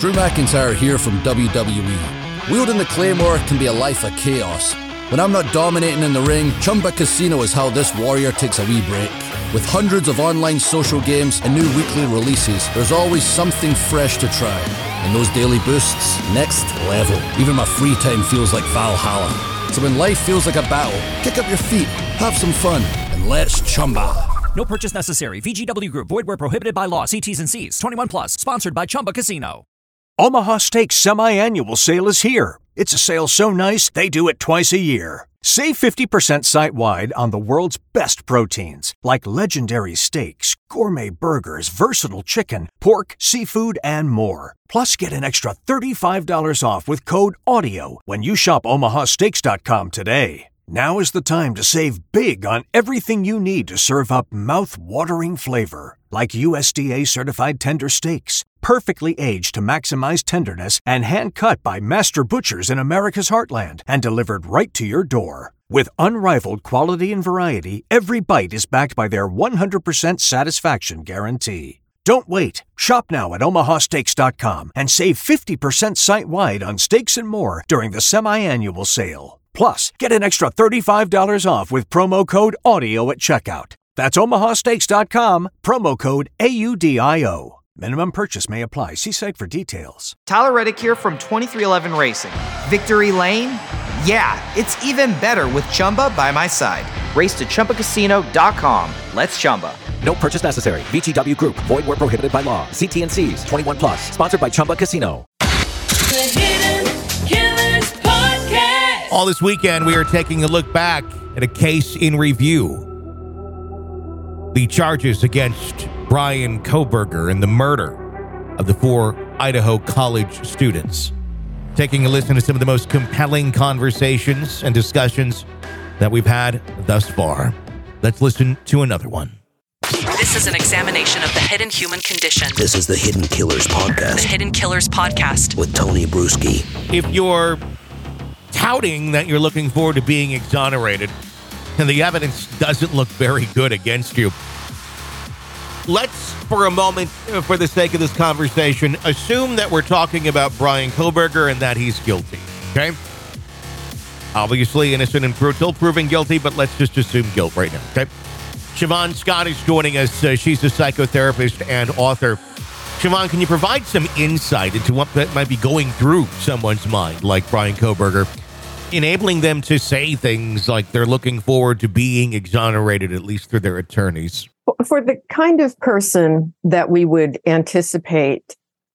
Drew McIntyre here from WWE. Wielding the Claymore can be a life of chaos. When I'm not dominating in the ring, Chumba Casino is how this warrior takes a wee break. With hundreds of online social games and new weekly releases, there's always something fresh to try. And those daily boosts, next level. Even my free time feels like Valhalla. So when life feels like a battle, kick up your feet, have some fun, and let's Chumba. No purchase necessary. VGW Group. Void where prohibited by law. See T's and C's. 21 plus. Sponsored by Chumba Casino. Omaha Steaks semi-annual sale is here. It's a sale so nice, they do it twice a year. Save 50% site-wide on the world's best proteins, like legendary steaks, gourmet burgers, versatile chicken, pork, seafood, and more. Plus, get an extra $35 off with code AUDIO when you shop omahasteaks.com today. Now is the time to save big on everything you need to serve up mouth-watering flavor, like USDA-certified tender steaks, perfectly aged to maximize tenderness and hand-cut by master butchers in America's heartland and delivered right to your door. With unrivaled quality and variety, every bite is backed by their 100% satisfaction guarantee. Don't wait. Shop now at omahasteaks.com and save 50% site-wide on steaks and more during the semi-annual sale. Plus, get an extra $35 off with promo code AUDIO at checkout. That's omahasteaks.com, promo code AUDIO. Minimum purchase may apply. See site for details. Tyler Reddick here from 2311 Racing. Victory Lane? Yeah, it's even better with Chumba by my side. Race to ChumbaCasino.com. Let's Chumba. No purchase necessary. VGW Group. Void where prohibited by law. See T's and C's. 21 plus. Sponsored by Chumba Casino. The Hidden Killers Podcast. All this weekend, we are taking a look back at a case in review. The charges against Bryan Kohberger and the murder of the 4 Idaho College students. Taking a listen to some of the most compelling conversations and discussions that we've had thus far. Let's listen to another one. This is an examination of the hidden human condition. This is the Hidden Killers Podcast. The Hidden Killers Podcast. With Tony Bruschi. If you're touting that you're looking forward to being exonerated and the evidence doesn't look very good against you, let's, for a moment, for the sake of this conversation, assume that we're talking about Bryan Kohberger and that he's guilty, okay? Obviously innocent until proven guilty, but let's just assume guilt right now, okay? Siobhan Scott is joining us. She's a psychotherapist and author. Siobhan, can you provide some insight into what might be going through someone's mind, like Bryan Kohberger, enabling them to say things like they're looking forward to being exonerated, at least through their attorneys? For the kind of person that we would anticipate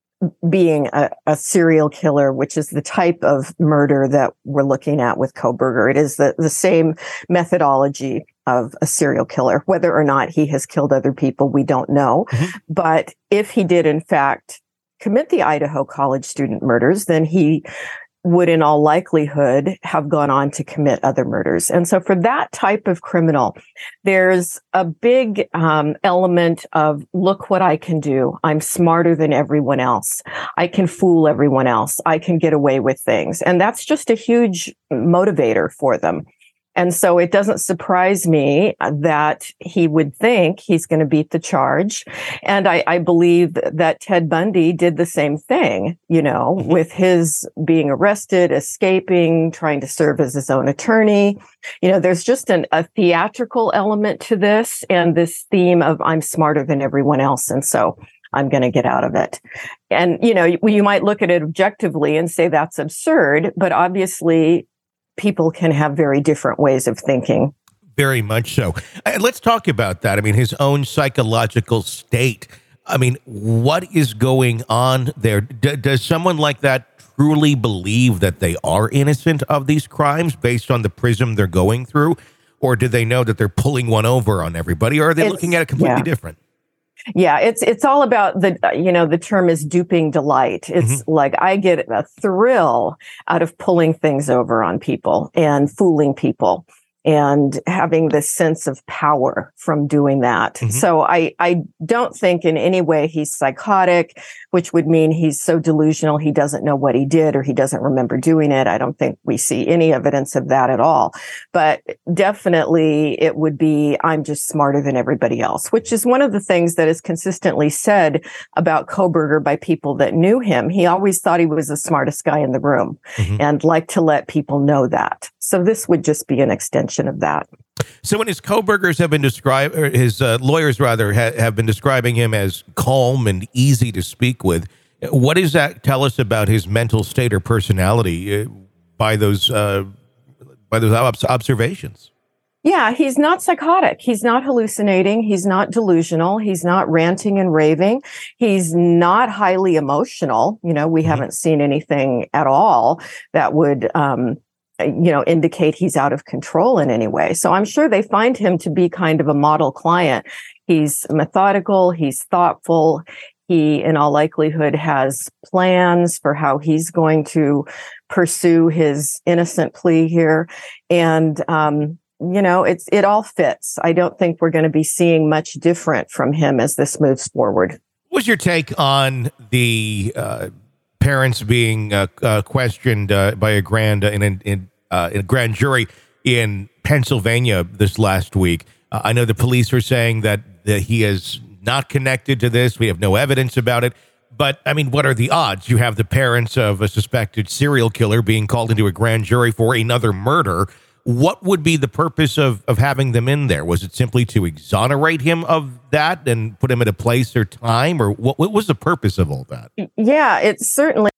being a serial killer, which is the type of murder that we're looking at with Kohberger, it is the same methodology of a serial killer. Whether or not he has killed other people, we don't know. Mm-hmm. But if he did, in fact, commit the Idaho College student murders, then he would in all likelihood have gone on to commit other murders. And so for that type of criminal, there's a big element of, look what I can do. I'm smarter than everyone else. I can fool everyone else. I can get away with things. And that's just a huge motivator for them. And so it doesn't surprise me that he would think he's going to beat the charge. And I believe that Ted Bundy did the same thing, with his being arrested, escaping, trying to serve as his own attorney. There's just a theatrical element to this and this theme of I'm smarter than everyone else. And so I'm going to get out of it. And, you might look at it objectively and say that's absurd, but obviously people can have very different ways of thinking. Very much so. Let's talk about that. I mean, his own psychological state. I mean, what is going on there? Does someone like that truly believe that they are innocent of these crimes based on the prism they're going through? Or do they know that they're pulling one over on everybody? Or are they looking at it completely different? Yeah, it's all about the term is duping delight. It's like I get a thrill out of pulling things over on people and fooling people. and having this sense of power from doing that. So I don't think in any way he's psychotic, which would mean he's so delusional he doesn't know what he did or he doesn't remember doing it. I don't think we see any evidence of that at all. But definitely it would be, I'm just smarter than everybody else, which is one of the things that is consistently said about Kohberger by people that knew him. He always thought he was the smartest guy in the room and liked to let people know that. So this would just be an extension of that. So when his Kohbergers have been described, or his lawyers rather, have been describing him as calm and easy to speak with, what does that tell us about his mental state or personality by those observations? Yeah, he's not psychotic. He's not hallucinating. He's not delusional. He's not ranting and raving. He's not highly emotional. You know, we haven't seen anything at all that would, indicate he's out of control in any way. So I'm sure they find him to be kind of a model client. He's methodical. He's thoughtful. He, in all likelihood, has plans for how he's going to pursue his innocent plea here. And, it all fits. I don't think we're going to be seeing much different from him as this moves forward. What's your take on the parents being questioned by a grand jury in Pennsylvania this last week? I know the police are saying that he is not connected to this. We have no evidence about it. But, I mean, what are the odds? You have the parents of a suspected serial killer being called into a grand jury for another murder. What would be the purpose of having them in there? Was it simply to exonerate him of that and put him at a place or time? Or what was the purpose of all that? Yeah, it's certainly,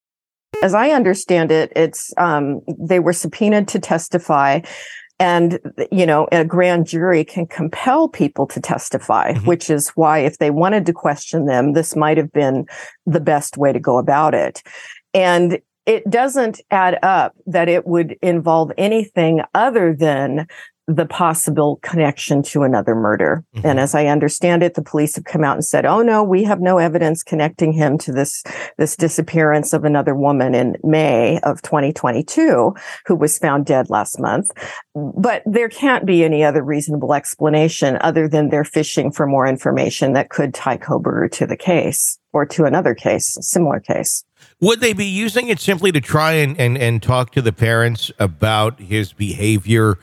as I understand it, it's they were subpoenaed to testify. And, a grand jury can compel people to testify, which is why if they wanted to question them, this might have been the best way to go about it. And it doesn't add up that it would involve anything other than the possible connection to another murder. And as I understand it, the police have come out and said, oh, no, we have no evidence connecting him to this disappearance of another woman in May of 2022 who was found dead last month. But there can't be any other reasonable explanation other than they're fishing for more information that could tie Kohberger to the case or to another case, a similar case. Would they be using it simply to try and talk to the parents about his behavior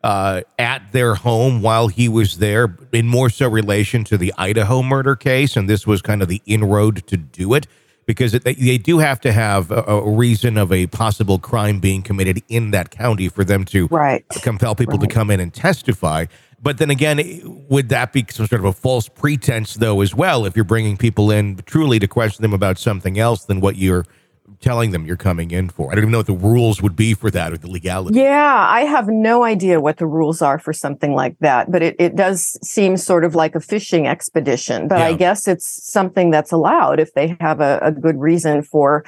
at their home while he was there, in more so relation to the Idaho murder case? And this was kind of the inroad to do it, because they do have to have a reason of a possible crime being committed in that county for them to compel people to come in and testify. But then again, would that be some sort of a false pretense, though, as well, if you're bringing people in truly to question them about something else than what you're telling them you're coming in for? I don't even know what the rules would be for that or the legality. Yeah, I have no idea what the rules are for something like that, but it does seem sort of like a fishing expedition. But I guess it's something that's allowed if they have a good reason for,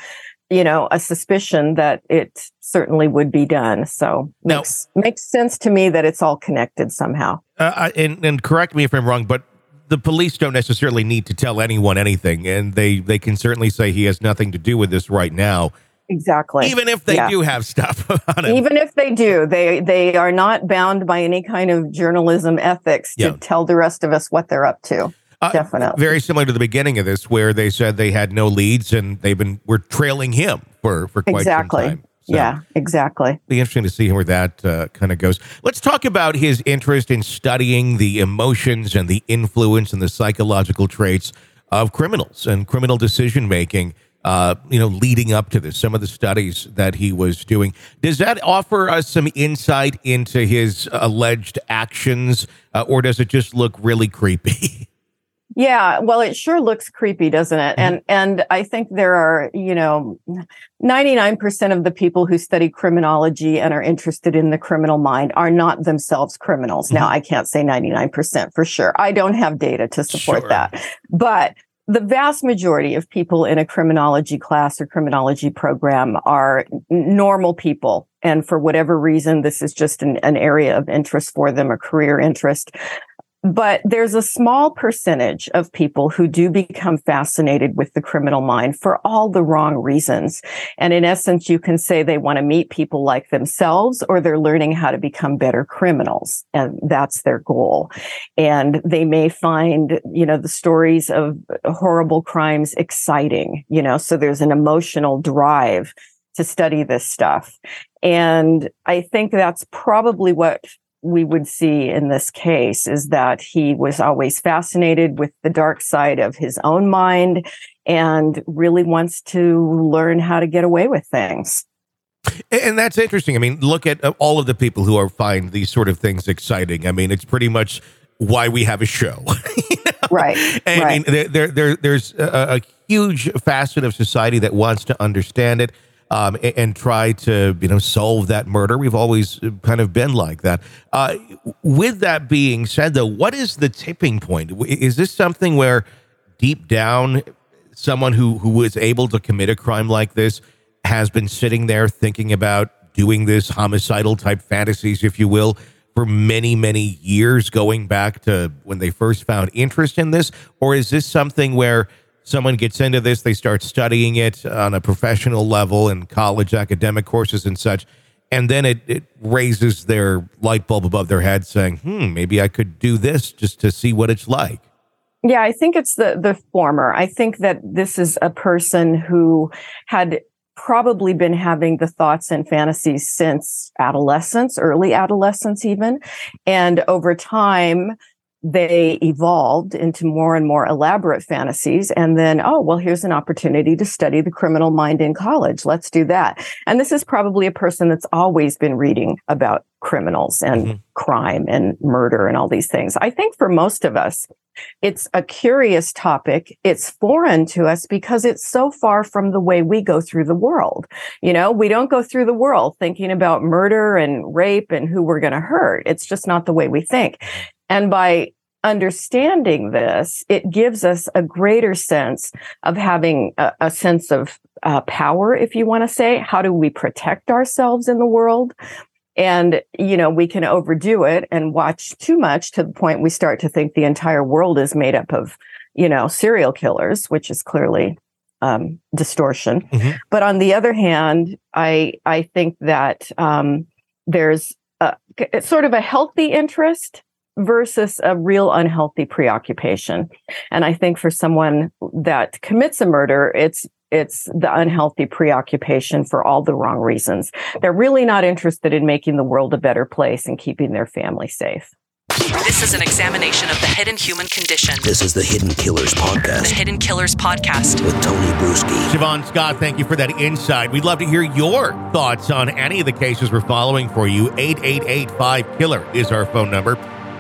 a suspicion that it certainly would be done. So makes sense to me that it's all connected somehow. And correct me if I'm wrong, but the police don't necessarily need to tell anyone anything, and they can certainly say he has nothing to do with this right now. Exactly. Even if they do have stuff on him. Even if they do, they are not bound by any kind of journalism ethics to tell the rest of us what they're up to. Definitely. Very similar to the beginning of this, where they said they had no leads and were trailing him for quite some time. So yeah, exactly. Be interesting to see where that kind of goes. Let's talk about his interest in studying the emotions and the influence and the psychological traits of criminals and criminal decision making. Leading up to this, some of the studies that he was doing. Does that offer us some insight into his alleged actions, or does it just look really creepy? Yeah, well, it sure looks creepy, doesn't it? And I think there are, 99% of the people who study criminology and are interested in the criminal mind are not themselves criminals. Now, I can't say 99% for sure. I don't have data to support that. But the vast majority of people in a criminology class or criminology program are normal people. And for whatever reason, this is just an area of interest for them, a career interest. But there's a small percentage of people who do become fascinated with the criminal mind for all the wrong reasons. And in essence, you can say they want to meet people like themselves, or they're learning how to become better criminals. And that's their goal. And they may find, the stories of horrible crimes exciting, so there's an emotional drive to study this stuff. And I think that's probably what we would see in this case, is that he was always fascinated with the dark side of his own mind and really wants to learn how to get away with things. And that's interesting. I mean, look at all of the people who find these sort of things exciting. I mean, it's pretty much why we have a show. Right. And I mean, there's a huge facet of society that wants to understand it. And try to, solve that murder. We've always kind of been like that. With that being said, though, what is the tipping point? Is this something where deep down, someone who was able to commit a crime like this has been sitting there thinking about doing this homicidal type fantasies, if you will, for many, many years, going back to when they first found interest in this? Or is this something where someone gets into this, they start studying it on a professional level in college academic courses and such, and then it raises their light bulb above their head saying, maybe I could do this just to see what it's like? Yeah, I think it's the former. I think that this is a person who had probably been having the thoughts and fantasies since adolescence, early adolescence even. And over time, they evolved into more and more elaborate fantasies. And then, here's an opportunity to study the criminal mind in college. Let's do that. And this is probably a person that's always been reading about criminals and crime and murder and all these things. I think for most of us, it's a curious topic. It's foreign to us because it's so far from the way we go through the world. We don't go through the world thinking about murder and rape and who we're going to hurt. It's just not the way we think. And by understanding this, it gives us a greater sense of having a sense of power, if you want to say. How do we protect ourselves in the world? And, we can overdo it and watch too much to the point we start to think the entire world is made up of, serial killers, which is clearly distortion. But on the other hand, I think that there's sort of a healthy interest versus a real unhealthy preoccupation. And I think for someone that commits a murder, it's the unhealthy preoccupation for all the wrong reasons. They're really not interested in making the world a better place and keeping their family safe. This is an examination of the hidden human condition. This is the Hidden Killers Podcast. The Hidden Killers Podcast. With Tony Bruschi. Siobhan Scott, thank you for that insight. We'd love to hear your thoughts on any of the cases we're following for you. 888-5-KILLER is our phone number.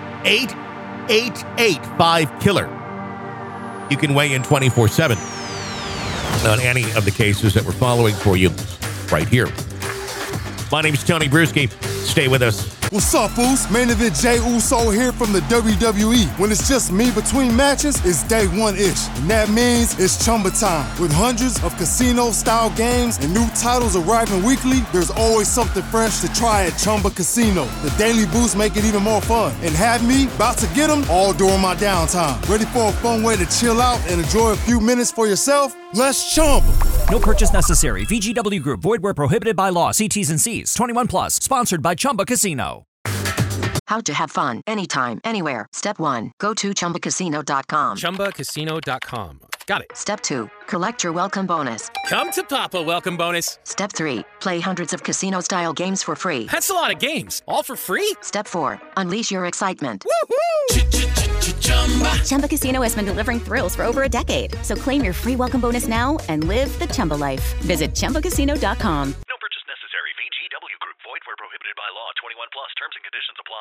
888-5-KILLER. You can weigh in 24/7 on any of the cases that we're following for you right here. My name is Tony Bruschi. Stay with us. What's up, fools? Main event Jey Uso here from the WWE. When it's just me between matches, it's day one-ish. And that means it's Chumba time. With hundreds of casino-style games and new titles arriving weekly, there's always something fresh to try at Chumba Casino. The daily boosts make it even more fun. And have me about to get them all during my downtime. Ready for a fun way to chill out and enjoy a few minutes for yourself? Let's Chumba. No purchase necessary. VGW Group. Void where prohibited by law. See T's and C's. 21 plus. Sponsored by Chumba Casino. How to have fun anytime, anywhere. Step 1. Go to ChumbaCasino.com. ChumbaCasino.com. Got it. Step 2. Collect your welcome bonus. Come to Papa welcome bonus. Step 3. Play hundreds of casino-style games for free. That's a lot of games. All for free? Step 4. Unleash your excitement. Woohoo! Chumba Casino has been delivering thrills for over a decade. So claim your free welcome bonus now and live the Chumba life. Visit ChumbaCasino.com. No purchase necessary. VGW Group. Void where prohibited by law. 21 plus. Terms and conditions apply.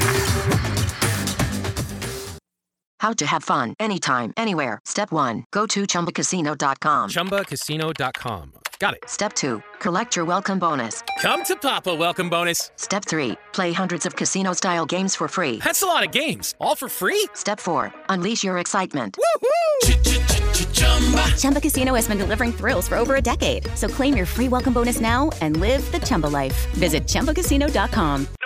How to have fun anytime, anywhere. Step 1. Go to ChumbaCasino.com. ChumbaCasino.com. Got it. Step 2. Collect your welcome bonus. Come to Papa welcome bonus. Step 3. Play hundreds of casino-style games for free. That's a lot of games. All for free? Step 4. Unleash your excitement. Woohoo! Chumba Casino has been delivering thrills for over a decade. So claim your free welcome bonus now and live the Chumba life. Visit ChumbaCasino.com.